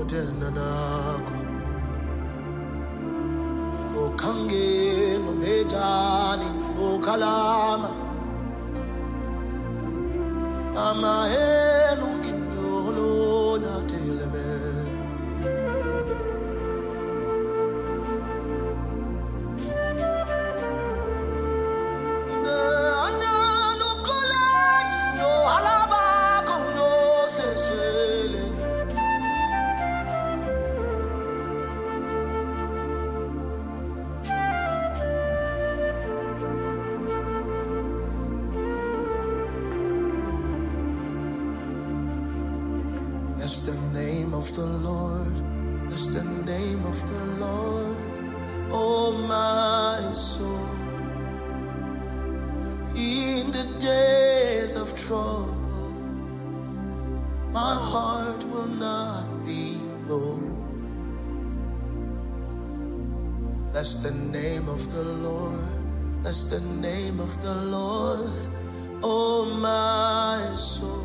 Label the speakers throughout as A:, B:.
A: tenanako go kange no mejani go kalama ama henu kinyolo na teleme Bless the name of the Lord, bless the name of the Lord, oh my soul. In the days of trouble, my heart will not be low. Bless the name of the Lord, bless the name of the Lord, oh my soul.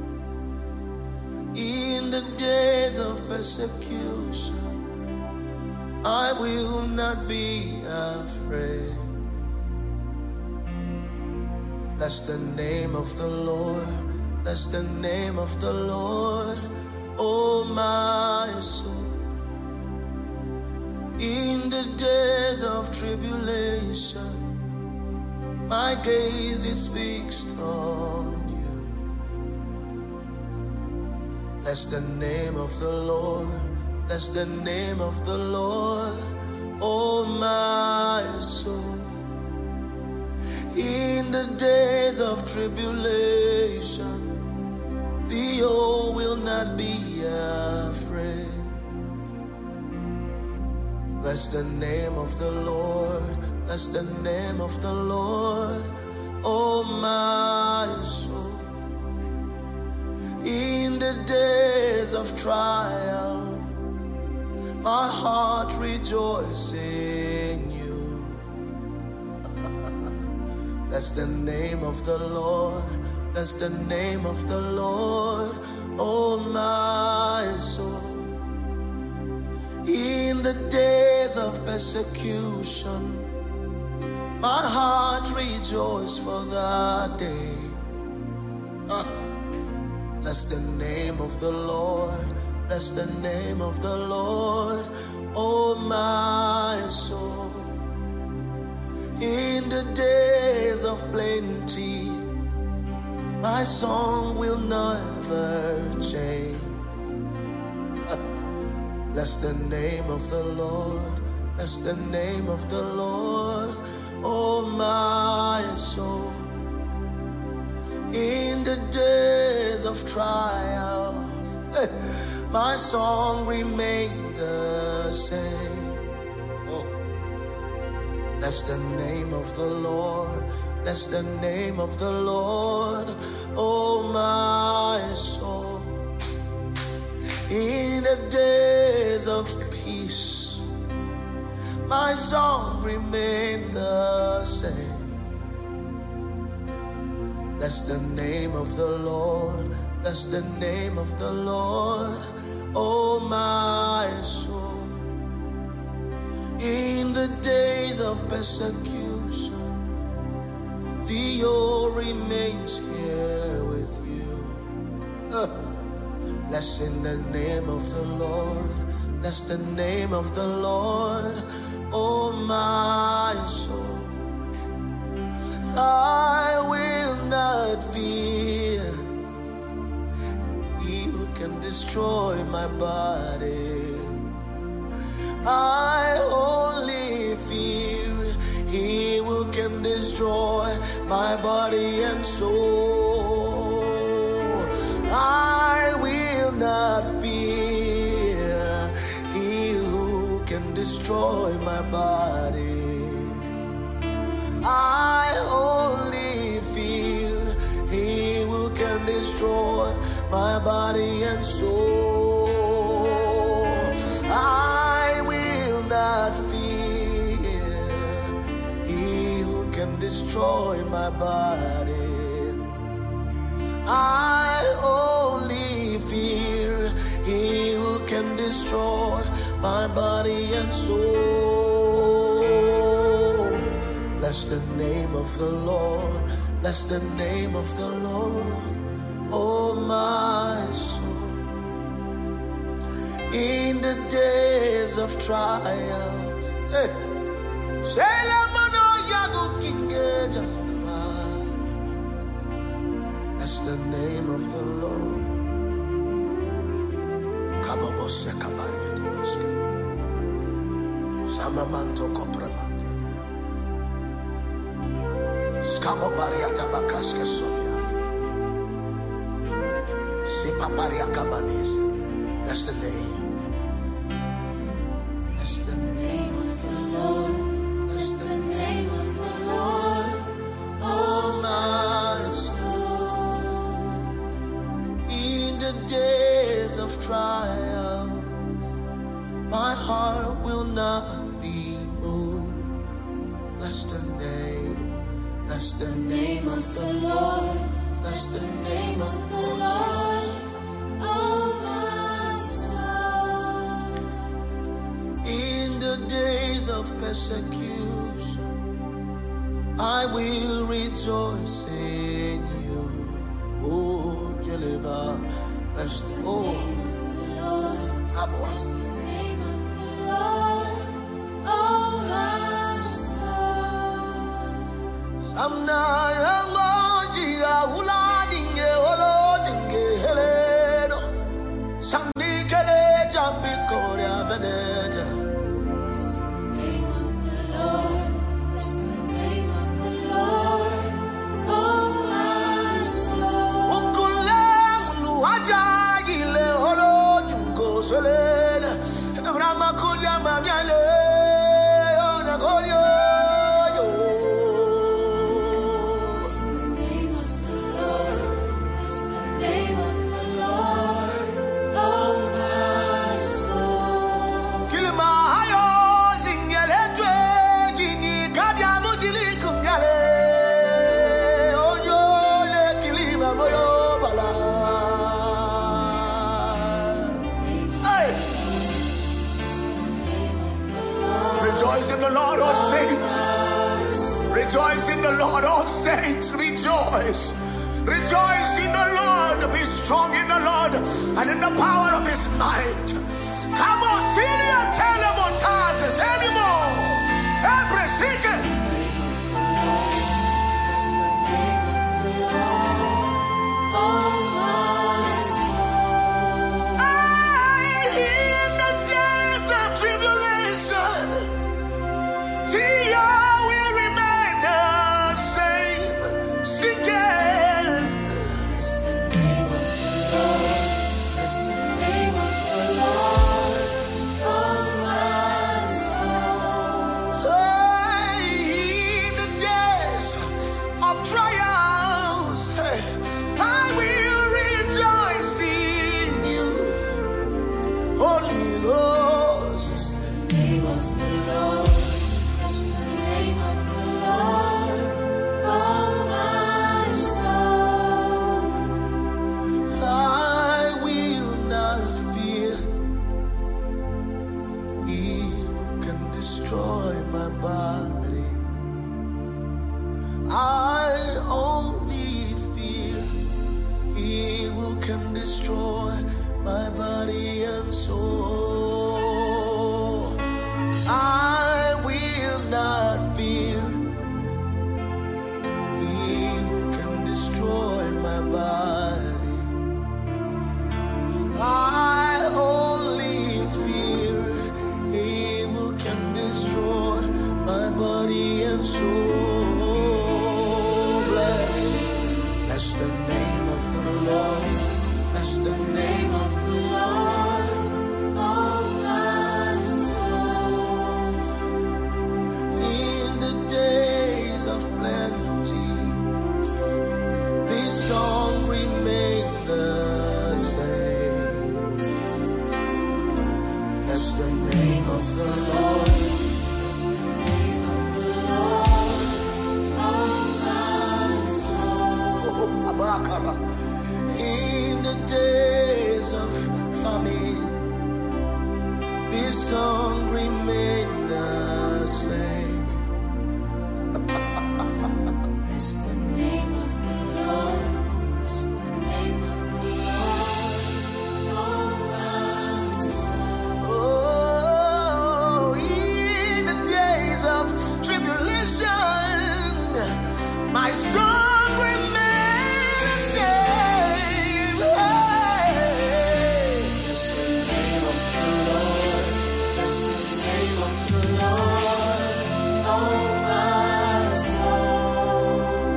A: In the days of persecution, I will not be afraid. Bless the name of the Lord, bless the name of the Lord, oh my soul. In the days of tribulation, my gaze is fixed on you. Bless the name of the Lord, bless the name of the Lord, oh my soul. In the days of tribulation, the old will not be afraid. Bless the name of the Lord, bless the name of the Lord, oh my soul. In the days of trial, my heart rejoices in you. Bless the name of the Lord, bless the name of the Lord, oh my soul. In the days of persecution, my heart rejoices for that day. Bless the name of the Lord, bless the name of the Lord, oh my soul. In the days of plenty, my song will never change. Bless the name of the Lord, bless the name of the Lord, oh my soul. In the days of trials, my song remained the same. Oh. Bless the name of the Lord, bless the name of the Lord, oh my soul. In the days of peace, my song remained the same. Bless the name of the Lord, bless the name of the Lord, oh my soul. In the days of persecution, the old remains here with you. Bless in the name of the Lord, bless the name of the Lord, oh my soul. I will not fear he who can destroy my body. I only fear he who can destroy my body and soul. I will not fear he who can destroy my body. I only fear he who can destroy my body and soul. I will not fear he who can destroy my body. I only fear he who can destroy destroy my body and soul. Bless the name of the Lord. Bless the name of the Lord, oh my soul. In the days of trials, that's the name of the Lord. Samamanto Kopramante Scabobariata Bacaska Somiata Sipaparia Cabanese. That's the name. That's the name of the Lord. That's the name of the Lord, oh my soul. In the days of trials, my heart will not be moved. Bless the name. Bless the name of the Lord. Bless the name of the Lord, oh my soul. In the days of persecution, I will rejoice in you. Oh, deliver. Bless the name of the Lord. Bless the name of the Lord, oh my soul. Samna Jiga Ula Dinge Olo Dinge Heleno Samni Kele Jambi Korea Veneta. Name of the Lord, bless the name of the Lord, oh my soul. Ukule Munu Ajagile Olo Jungo Solena Rama Kulia Mamiale Onagorio. Rejoice in the Lord, all saints. Rejoice in the Lord, all saints. Rejoice. Rejoice in the Lord. Be strong in the Lord and in the power of his might. Come on, Syria, tell him what tasks anymore. Every second. In the days of famine, song remain the same. It's the name of the Lord. It's the name of the Lord. Oh, in the days of tribulation, my song remains the same. It's the name of the Lord. It's the name of the Lord. Oh, my soul.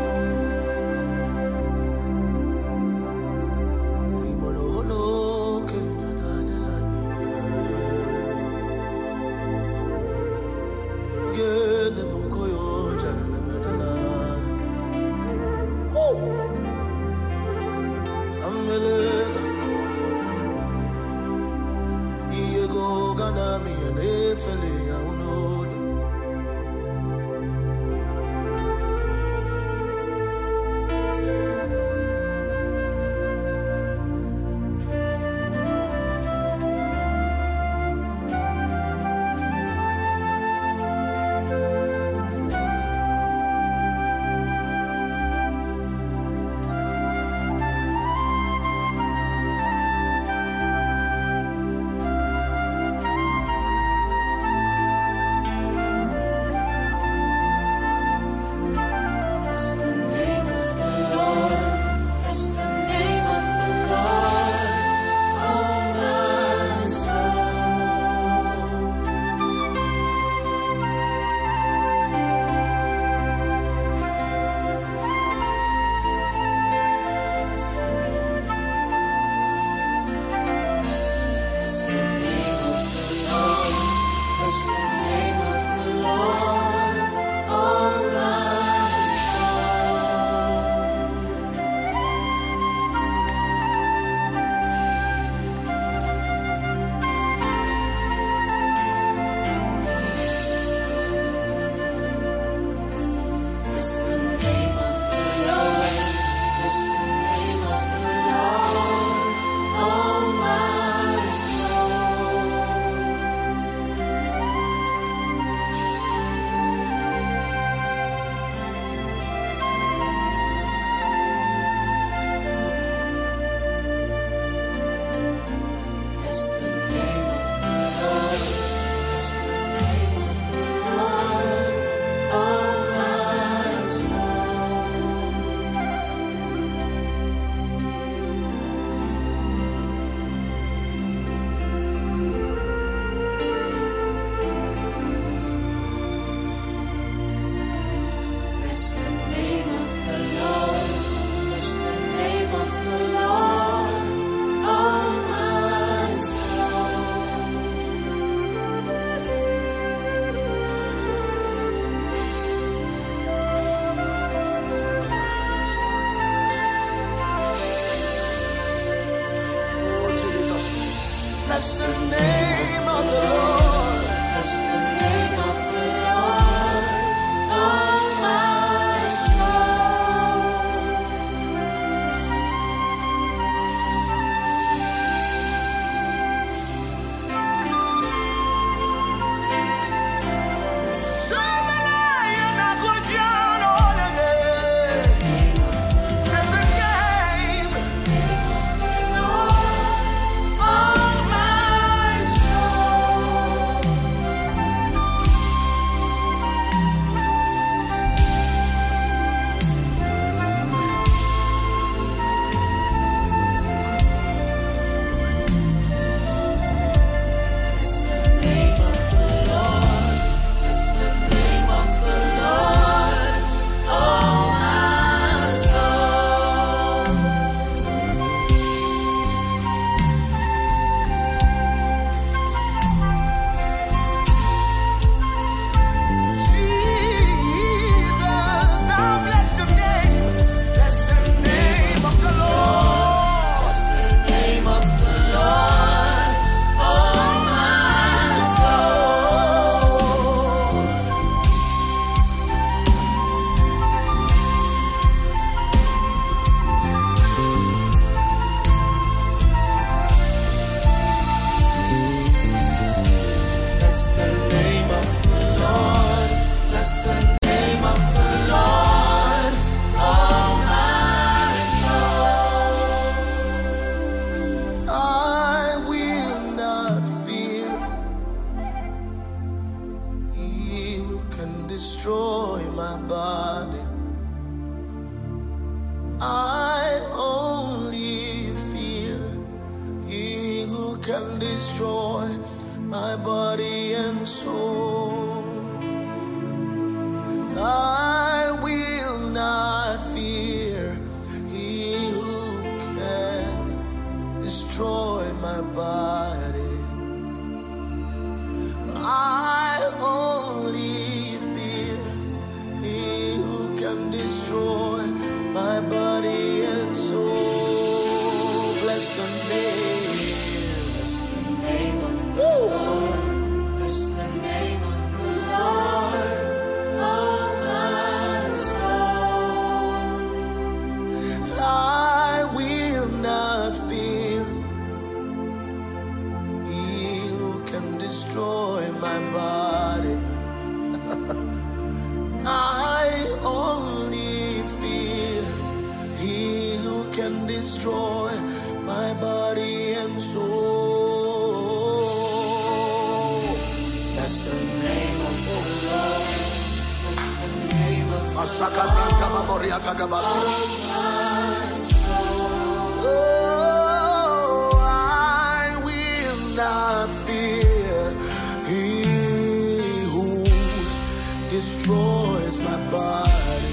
A: Bless the name of the Lord. Bless the name of the Lord. Oh, my soul. can destroy my body and soul. I will not fear he who can destroy my body. I only fear he who can destroy my body and soul. Bless the name of the Lord. Bless the name of the Lord, oh my soul. I will not fear he who can destroy my body. I only fear he who can destroy my body and soul. That's the name of the Lord. That's the name of the Lord. Oh, I will not fear he who destroys my body.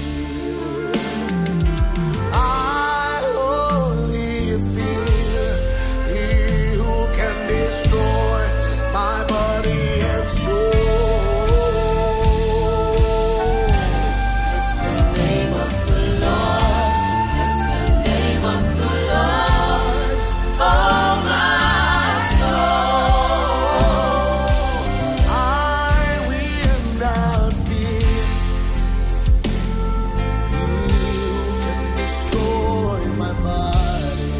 A: I only fear he who can destroy my body and soul. That's the name of the Lord. That's the name of the Lord, oh my soul. I will not fear he who can destroy my body.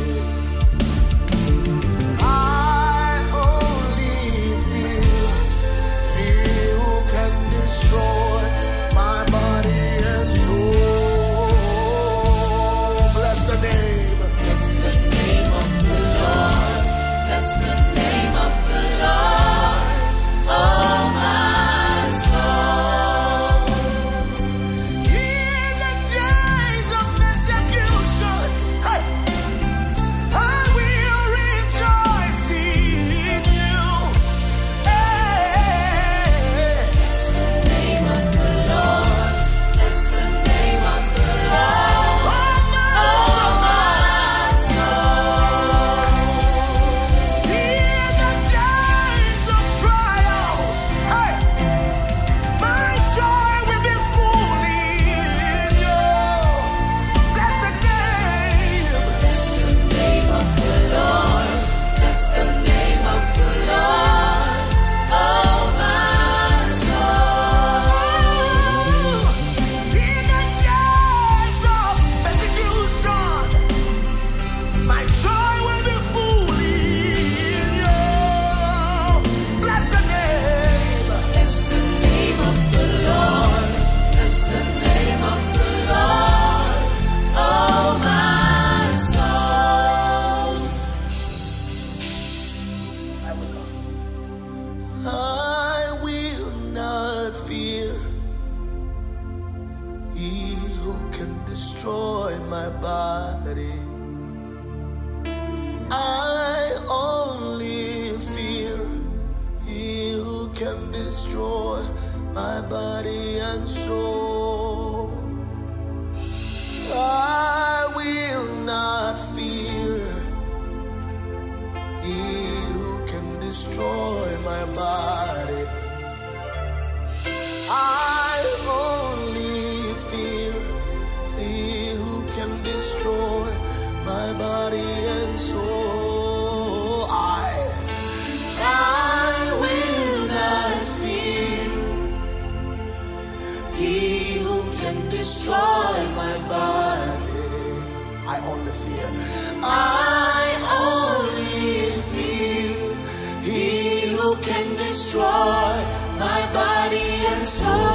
A: I only fear he who can destroy my body and soul. Bless the name. Bless the name of the Lord. Bless the name of the Lord, oh my soul. In the days of persecution, hey, I will rejoice in you. Hey. Name of the Lord. That's the name of the Lord, oh my soul. In the days of trials, hey, my joy will be full in you. Bless the name. Bless the name of the Lord. Bless the name of the Lord, oh my soul. In the days of persecution, my joy will be full in you. Bless the name. Bless the name of the Lord. Bless the name of the Lord, oh my soul. I will not fear he who can destroy my body. I only fear he who can destroy my body and soul. I will not fear he who can destroy my body. I only fear he who can destroy my body and soul. I will not fear he who can destroy my body. I only fear. I only fear he who can destroy my body and soul.